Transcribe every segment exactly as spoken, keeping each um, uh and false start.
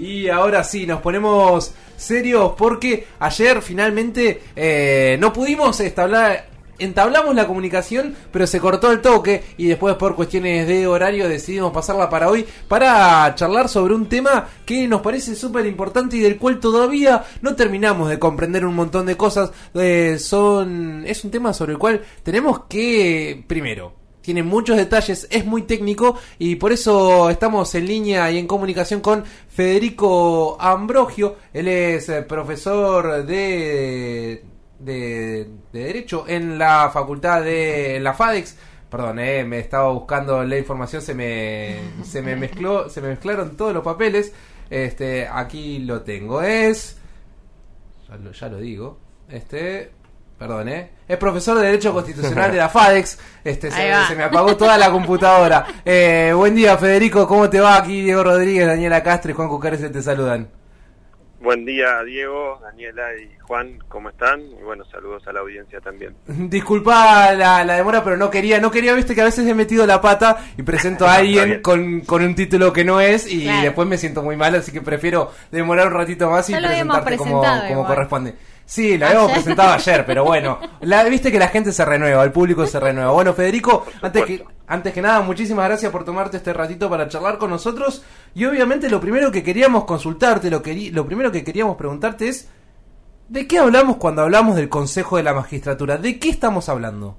Y ahora sí, nos ponemos serios porque ayer finalmente eh, no pudimos establecer... Entablamos la comunicación, pero se cortó el toque y después por cuestiones de horario decidimos pasarla para hoy para charlar sobre un tema que nos parece súper importante y del cual todavía no terminamos de comprender un montón de cosas. Eh, son Es un tema sobre el cual tenemos que, primero, tiene muchos detalles, es muy técnico y por eso estamos en línea y en comunicación con Federico Ambrogio. Él es eh, profesor de... De, de Derecho en la facultad de en la FADEX. Perdón, eh, me estaba buscando la información, se me se me mezcló, se me mezclaron todos los papeles. Este, aquí lo tengo, es ya lo, ya lo digo. Este, perdón, eh, es profesor de Derecho Constitucional de la FADEX. Este, se, se me apagó toda la computadora. Eh, buen día, Federico, ¿cómo te va? Aquí Diego Rodríguez, Daniela Castro y Juan Cucarese te saludan. Buen día, Diego, Daniela y Juan, ¿cómo están? Y bueno, saludos a la audiencia también. Disculpa la, la demora, pero no quería, no quería, viste que a veces he metido la pata y presento a alguien con, con un título que no es y claro, después me siento muy mal, así que prefiero demorar un ratito más y ya presentarte como, como corresponde. Sí, lo ayer. habíamos presentado ayer, pero bueno, la, viste que la gente se renueva, el público se renueva. Bueno, Federico, antes que, antes que nada, muchísimas gracias por tomarte este ratito para charlar con nosotros. Y obviamente lo primero que queríamos consultarte, lo, que, lo primero que queríamos preguntarte es, ¿de qué hablamos cuando hablamos del Consejo de la Magistratura? ¿De qué estamos hablando?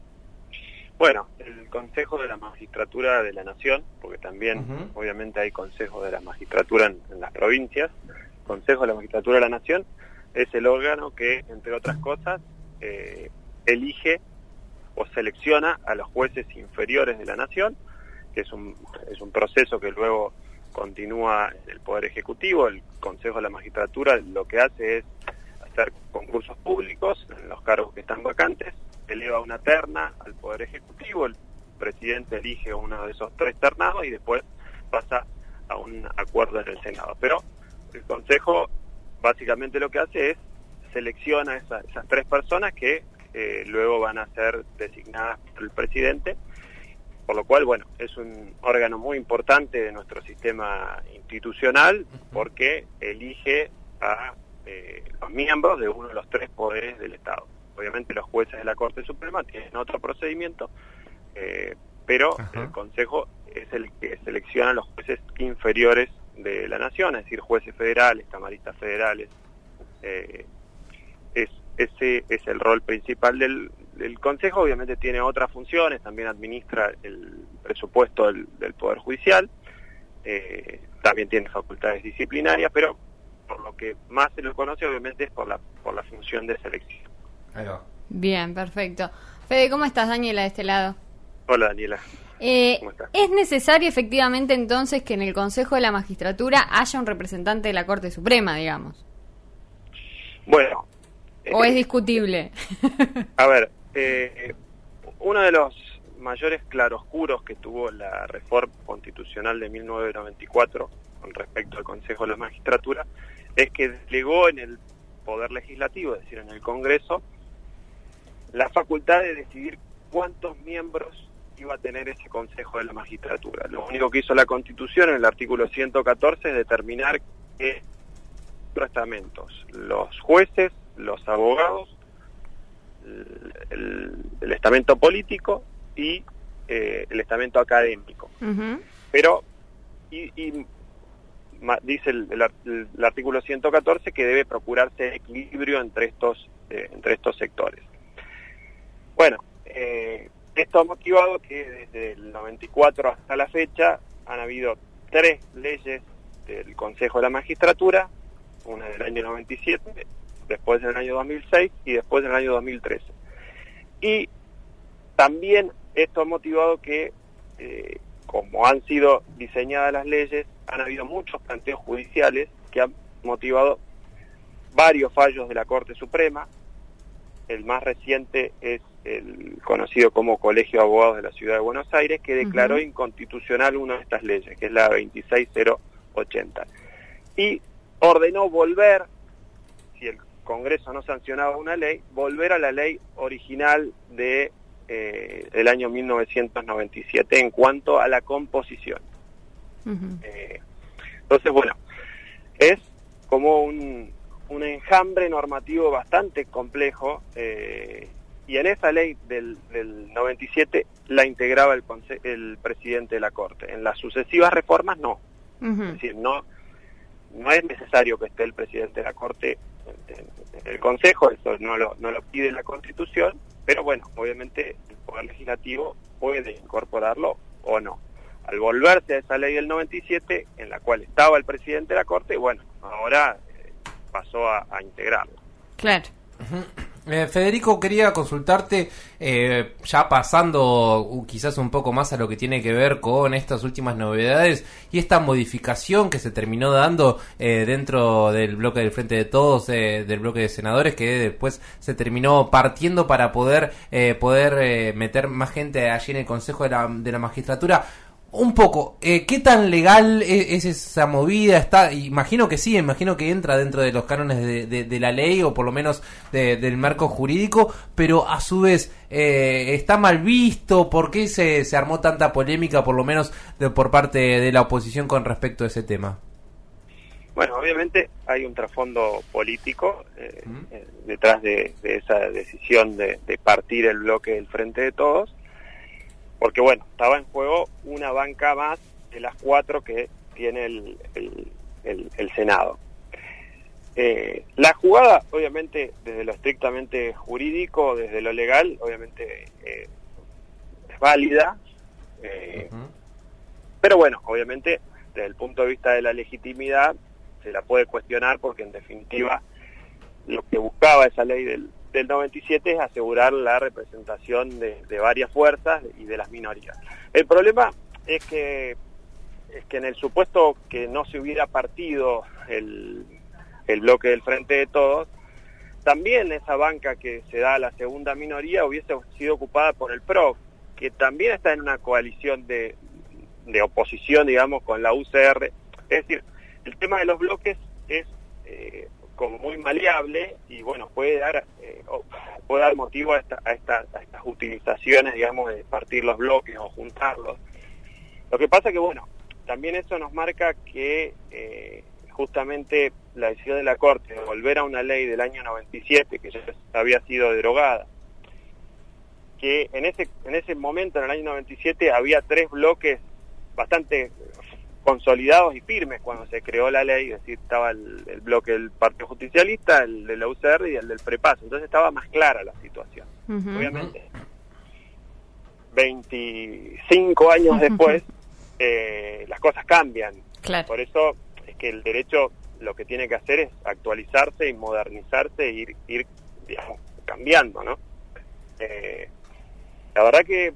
Bueno, el Consejo de la Magistratura de la Nación, porque también uh-huh. obviamente hay Consejo de la Magistratura en, en las provincias. Consejo de la Magistratura de la Nación es el órgano que, entre otras cosas, eh, elige o selecciona a los jueces inferiores de la Nación, que es un, es un proceso que luego continúa en el Poder Ejecutivo. El Consejo de la Magistratura lo que hace es hacer concursos públicos en los cargos que están vacantes, eleva una terna al Poder Ejecutivo, el presidente elige uno de esos tres ternados y después pasa a un acuerdo en el Senado. Pero el Consejo básicamente lo que hace es selecciona a esa, esas tres personas que eh, luego van a ser designadas por el presidente, por lo cual, bueno, es un órgano muy importante de nuestro sistema institucional porque elige a eh, los miembros de uno de los tres poderes del Estado. Obviamente los jueces de la Corte Suprema tienen otro procedimiento, eh, pero Ajá. el Consejo es el que selecciona a los jueces inferiores de la Nación, es decir, jueces federales, camaristas federales. Eh, es, ese es el rol principal del, del Consejo. Obviamente tiene otras funciones, también administra el presupuesto del, del Poder Judicial, eh, también tiene facultades disciplinarias, pero por lo que más se lo conoce obviamente es por la, por la función de selección. Ahí va. Bien, perfecto. Fede, ¿cómo estás? Daniela, de este lado. Hola, Daniela. Eh, ¿Es necesario efectivamente entonces que en el Consejo de la Magistratura haya un representante de la Corte Suprema, digamos? Bueno. ¿O eh, es discutible? A ver, eh, uno de los mayores claroscuros que tuvo la reforma constitucional de mil novecientos noventa y cuatro con respecto al Consejo de la Magistratura es que delegó en el Poder Legislativo, es decir, en el Congreso, la facultad de decidir cuántos miembros iba a tener ese Consejo de la Magistratura. Lo único que hizo la Constitución en el artículo ciento catorce es determinar que los estamentos, los jueces, los abogados, el, el, el estamento político y eh, el estamento académico. Uh-huh. Pero, y, y ma, dice el, el, el artículo ciento catorce que debe procurarse equilibrio entre estos, eh, entre estos sectores. Bueno, eh, esto ha motivado que desde el noventa y cuatro hasta la fecha han habido tres leyes del Consejo de la Magistratura, una del año noventa y siete, después en el año dos mil seis y después en el año dos mil trece. Y también esto ha motivado que, eh, como han sido diseñadas las leyes, han habido muchos planteos judiciales que han motivado varios fallos de la Corte Suprema. El más reciente es el conocido como Colegio de Abogados de la Ciudad de Buenos Aires, que declaró uh-huh. inconstitucional una de estas leyes, que es la veintiséis mil ochenta. Y ordenó volver, si el Congreso no sancionaba una ley, volver a la ley original de eh, del año mil novecientos noventa y siete en cuanto a la composición. Uh-huh. Eh, entonces, bueno, es como un, un enjambre normativo bastante complejo, eh, y en esa ley del, del noventa y siete la integraba el, conse- el presidente de la Corte. En las sucesivas reformas no. Uh-huh. Es decir, no, no es necesario que esté el presidente de la Corte en, en, en el Consejo, eso no lo, no lo pide la Constitución, pero bueno, obviamente el Poder Legislativo puede incorporarlo o no. Al volverse a esa ley del noventa y siete, en la cual estaba el presidente de la Corte, bueno, ahora eh, pasó a, a integrarlo. Claro. Uh-huh. Eh, Federico, quería consultarte, eh, ya pasando uh, quizás un poco más a lo que tiene que ver con estas últimas novedades y esta modificación que se terminó dando eh, dentro del bloque del Frente de Todos, eh, del bloque de senadores, que después se terminó partiendo para poder eh, poder eh, meter más gente allí en el Consejo de la, de la Magistratura. Un poco, eh, ¿qué tan legal es, es esa movida? Está, imagino que sí, imagino que entra dentro de los cánones de, de, de la ley o por lo menos de, del marco jurídico, pero a su vez, eh, ¿está mal visto? ¿Por qué se, se armó tanta polémica, por lo menos de, por parte de la oposición con respecto a ese tema? Bueno, obviamente hay un trasfondo político eh, ¿Mm? eh, detrás de, de esa decisión de, de partir el bloque del Frente de Todos, porque bueno, estaba en juego una banca más de las cuatro que tiene el, el, el, el Senado. Eh, la jugada, obviamente, desde lo estrictamente jurídico, desde lo legal, obviamente eh, es válida, eh, uh-huh. pero bueno, obviamente, desde el punto de vista de la legitimidad, se la puede cuestionar porque en definitiva lo que buscaba esa ley del del noventa y siete es asegurar la representación de, de varias fuerzas y de las minorías. El problema es que es que en el supuesto que no se hubiera partido el, el bloque del Frente de Todos, también esa banca que se da a la segunda minoría hubiese sido ocupada por el P R O, que también está en una coalición de, de oposición, digamos, con la U C R. Es decir, el tema de los bloques es eh, como muy maleable y bueno, puede dar eh, puede dar motivo a, esta, a, esta, a estas utilizaciones, digamos, de partir los bloques o juntarlos. Lo que pasa que bueno, también eso nos marca que eh, justamente la decisión de la Corte de volver a una ley del año noventa y siete, que ya había sido derogada, que en ese en ese momento, en el año noventa y siete, había tres bloques bastante consolidados y firmes cuando se creó la ley, es decir, estaba el, el bloque del Partido Justicialista, el de la U C R y el del Prepaso, entonces estaba más clara la situación. Uh-huh. Obviamente, veinticinco años después, eh, las cosas cambian. Claro. Por eso es que el derecho lo que tiene que hacer es actualizarse y modernizarse e ir, ir digamos, cambiando, ¿no? Eh, la verdad que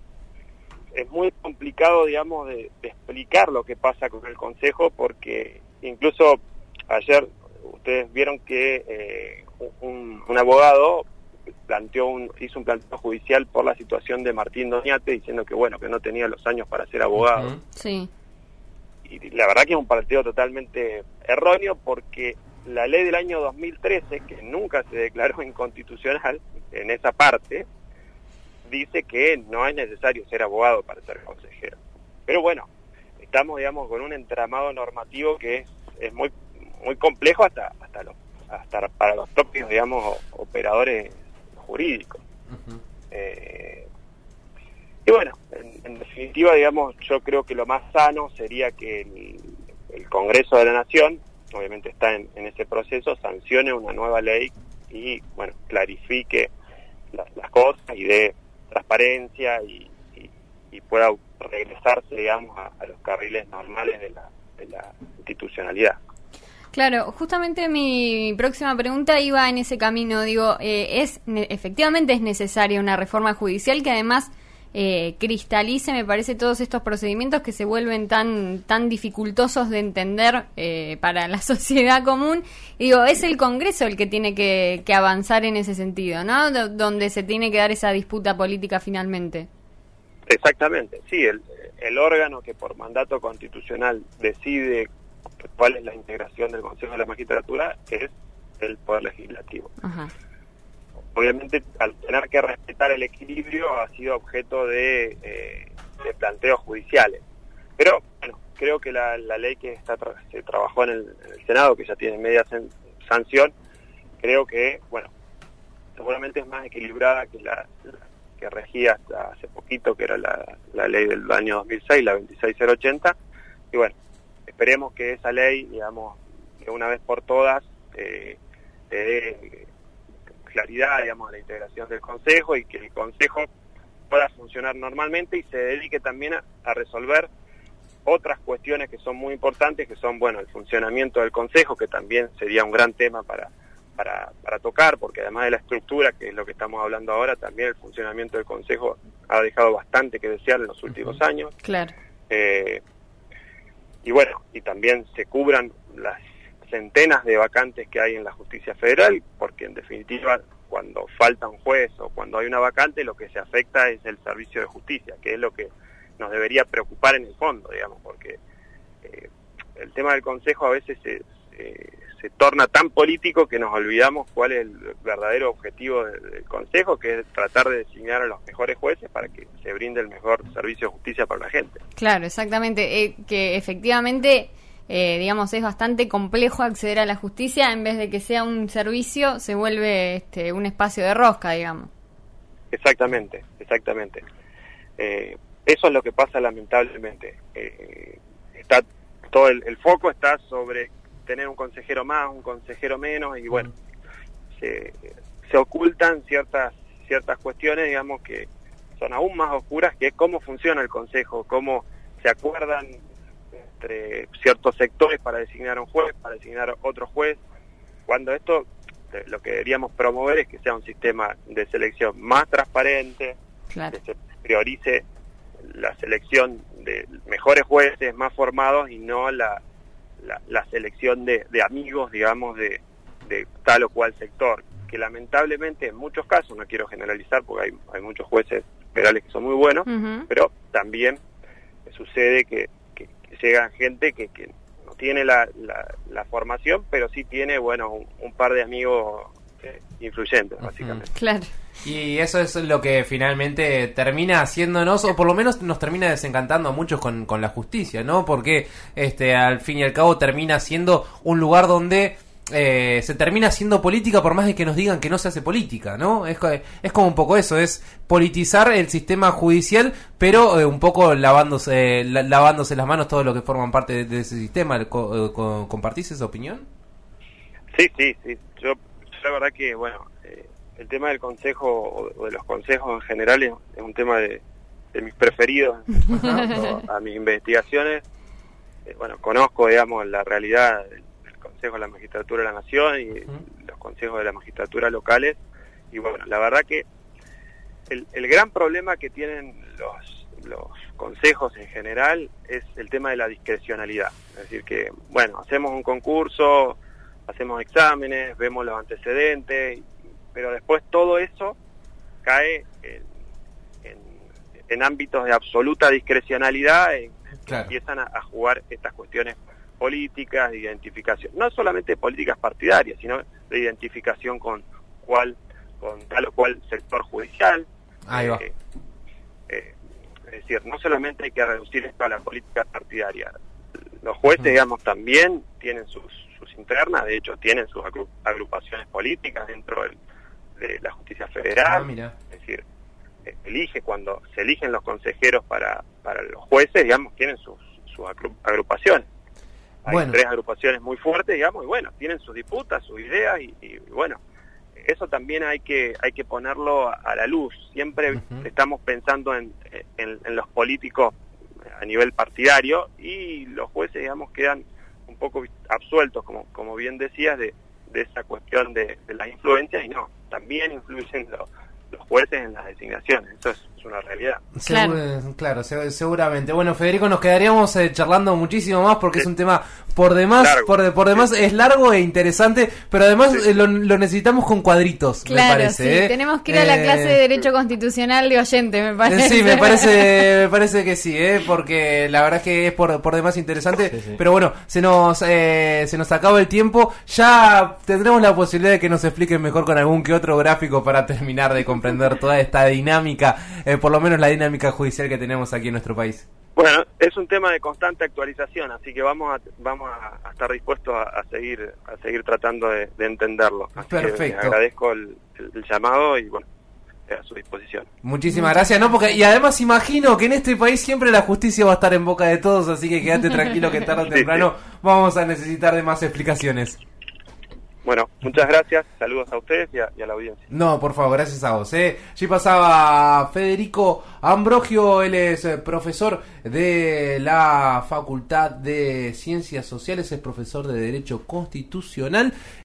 es muy complicado, digamos, de, de explicar lo que pasa con el Consejo, porque incluso ayer ustedes vieron que eh, un, un abogado planteó un, hizo un planteo judicial por la situación de Martín Doñate, diciendo que bueno, que no tenía los años para ser abogado. Uh-huh. Sí. Y la verdad que es un planteo totalmente erróneo, porque la ley del año dos mil trece, que nunca se declaró inconstitucional en esa parte, dice que no es necesario ser abogado para ser consejero. Pero bueno, estamos, digamos, con un entramado normativo que es, es muy muy complejo hasta hasta los hasta para los propios, digamos, operadores jurídicos. Uh-huh. Eh, y bueno, en, en definitiva, digamos, yo creo que lo más sano sería que el, el Congreso de la Nación, obviamente está en, en ese proceso, sancione una nueva ley y, bueno, clarifique las, las cosas y dé transparencia y, y, y pueda regresarse, digamos, a, a los carriles normales de la, de la institucionalidad. Claro, justamente mi próxima pregunta iba en ese camino. Digo, eh, es efectivamente es necesaria una reforma judicial que además eh, cristalice, me parece, todos estos procedimientos que se vuelven tan tan dificultosos de entender eh, para la sociedad común. Y digo, es el Congreso el que tiene que, que avanzar en ese sentido, ¿no? D- donde se tiene que dar esa disputa política finalmente. Exactamente, sí, el, el órgano que por mandato constitucional decide cuál es la integración del Consejo de la Magistratura es el Poder Legislativo. Ajá. Obviamente, al tener que respetar el equilibrio, ha sido objeto de, eh, de planteos judiciales. Pero, bueno, creo que la, la ley que está tra- se trabajó en el, en el Senado, que ya tiene media sen- sanción, creo que, bueno, seguramente es más equilibrada que la, la que regía hasta hace poquito, que era la, la ley del año dos mil seis, la veintiséis mil ochenta, y bueno, esperemos que esa ley, digamos, que una vez por todas eh, le dé claridad, digamos, a la integración del Consejo y que el Consejo pueda funcionar normalmente y se dedique también a, a resolver otras cuestiones que son muy importantes, que son, bueno, el funcionamiento del Consejo, que también sería un gran tema para Para, para tocar, porque además de la estructura, que es lo que estamos hablando ahora, también el funcionamiento del Consejo ha dejado bastante que desear en los últimos uh-huh. años. Claro. Eh, y bueno, y también se cubran las centenas de vacantes que hay en la justicia federal, porque en definitiva, cuando falta un juez o cuando hay una vacante, lo que se afecta es el servicio de justicia, que es lo que nos debería preocupar en el fondo, digamos, porque eh, el tema del Consejo a veces se... se se torna tan político que nos olvidamos cuál es el verdadero objetivo del, del Consejo, que es tratar de designar a los mejores jueces para que se brinde el mejor servicio de justicia para la gente. Claro, exactamente, eh, que efectivamente, eh, digamos, es bastante complejo acceder a la justicia, en vez de que sea un servicio, se vuelve este, un espacio de rosca, digamos. Exactamente, exactamente. Eh, eso es lo que pasa lamentablemente. Eh, está todo el, el foco está sobre tener un consejero más, un consejero menos, y bueno, se, se ocultan ciertas ciertas cuestiones, digamos, que son aún más oscuras, que es cómo funciona el Consejo, cómo se acuerdan entre ciertos sectores para designar a un juez, para designar a otro juez, cuando esto, lo que deberíamos promover es que sea un sistema de selección más transparente, claro, que se priorice la selección de mejores jueces, más formados, y no la La, la selección de, de amigos, digamos, de, de tal o cual sector, que lamentablemente en muchos casos, no quiero generalizar porque hay, hay muchos jueces federales que son muy buenos, uh-huh. pero también sucede que, que, que llega gente que, que no tiene la, la, la formación, pero sí tiene, bueno, un, un par de amigos eh, influyentes, básicamente. Uh-huh. Claro. Y eso es lo que finalmente termina haciéndonos, o por lo menos nos termina desencantando a muchos con, con la justicia, ¿no? Porque este al fin y al cabo termina siendo un lugar donde eh, se termina haciendo política, por más de que nos digan que no se hace política, ¿no? Es, es como un poco eso, es politizar el sistema judicial, pero eh, un poco lavándose la, lavándose las manos todos los que forman parte de, de ese sistema. ¿Co, co, ¿Compartís esa opinión? Sí, sí, sí. Yo, yo la verdad que, bueno... Eh... el tema del consejo, o de los consejos en general, es, es un tema de, de mis preferidos a mis investigaciones. Eh, bueno, conozco, digamos, la realidad del, del Consejo de la Magistratura de la Nación y uh-huh. los consejos de la magistratura locales, y bueno, la verdad que el, el gran problema que tienen los, los consejos en general es el tema de la discrecionalidad. Es decir, que, bueno, hacemos un concurso, hacemos exámenes, vemos los antecedentes, pero después todo eso cae en, en, en ámbitos de absoluta discrecionalidad, en, claro. empiezan a, a jugar estas cuestiones políticas, de identificación, no solamente políticas partidarias, sino de identificación con cuál, con tal o cual sector judicial. Ahí va. Eh, eh, es decir, no solamente hay que reducir esto a la política partidaria, los jueces, mm. digamos, también tienen sus, sus internas, de hecho tienen sus agrupaciones políticas dentro del de la justicia federal, ah, mira. Es decir, elige cuando se eligen los consejeros para, para los jueces, digamos, tienen sus, sus agrupaciones. Hay bueno. tres agrupaciones muy fuertes, digamos, y bueno, tienen sus disputas, sus ideas, y, y bueno, eso también hay que hay que ponerlo a, a la luz. Siempre uh-huh. estamos pensando en, en, en los políticos a nivel partidario, y los jueces, digamos, quedan un poco absueltos, como, como bien decías, de de esa cuestión de, de las influencias, y no, también influyen los, los jueces en las designaciones, eso es, es una realidad. Claro, Segur, claro seguramente. Bueno, Federico, nos quedaríamos eh, charlando muchísimo más, porque sí. es un tema por demás, por, por demás sí. es largo e interesante, pero además sí. eh, lo, lo necesitamos con cuadritos, claro, me parece. Sí. ¿eh? Tenemos que ir a la clase de Derecho Constitucional de oyente, me parece. Sí, me parece, me parece que sí, ¿eh? Porque la verdad es que es por, por demás interesante, sí, sí. pero bueno, se nos eh, se nos acaba el tiempo, ya tendremos la posibilidad de que nos expliquen mejor con algún que otro gráfico para terminar de comprender toda esta dinámica, eh, por lo menos la dinámica judicial que tenemos aquí en nuestro país. Bueno, es un tema de constante actualización, así que vamos a, vamos a, a estar dispuestos a, a seguir a seguir tratando de, de entenderlo. Así Perfecto. Que agradezco el, el, el llamado y bueno, a su disposición. Muchísimas gracias, ¿no? Porque, y además imagino que en este país siempre la justicia va a estar en boca de todos, así que quédate tranquilo que tarde o temprano sí, sí. vamos a necesitar de más explicaciones. Bueno, muchas gracias, saludos a ustedes y a, y a la audiencia. No, por favor, gracias a vos. ¿eh? Allí pasaba Federico Ambrogio, él es profesor de la Facultad de Ciencias Sociales, es profesor de Derecho Constitucional.